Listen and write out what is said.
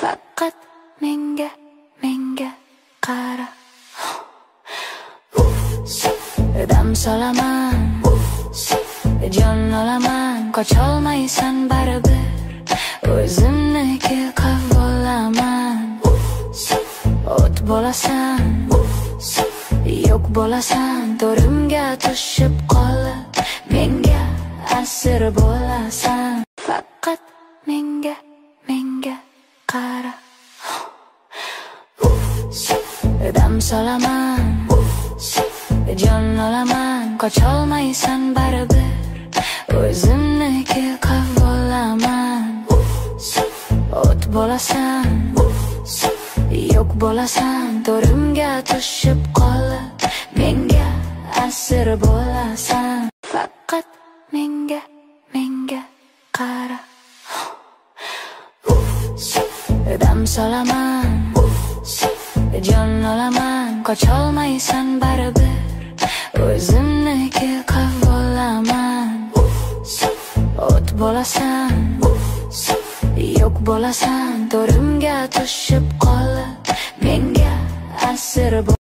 faqat menga qara. Dam solaman, jon olaman, qocholmaysan baribir. O'zimniki qavolaman. O't bo'lasan, yo'q bo'lasan, to'rimga tushib qolib, menga asir bo'lasan. Faqat menga qara. Dam solaman, jon olaman, qocholmaysan baribir. O'zimniki qavolaman. O't bo'lasan, yo'q bo'lasan, to'rimga tushib qolib, menga asir bo'lasan. Faqat menga qara. Dam solaman, jon olaman, qocholmaysan baribir. O'zimniki qavolaman. O't bo'lasan, yo'q bo'lasan, to'rimga tushib qolib, menga asir bo'lasan.